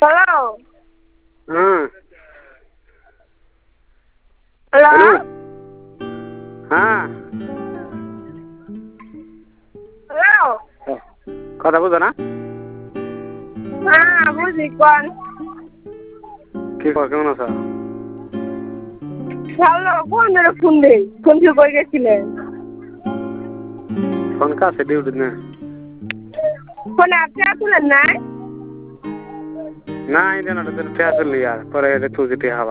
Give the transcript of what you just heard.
Hello. Hello. Hello. হ্যাঁ Hello. কথা বুঝো না হ্যাঁ বুঝি কোন কি কর কেমন আছো ভালো কোন ধরে ফোন দেই ফোন কি করে গেছিলেন ফোন কাছে ডিউটি না ফোনে আপনি আসলেন না না এটা না তো ফেসল ইয়ার পরে এটা তুই যেতে হবে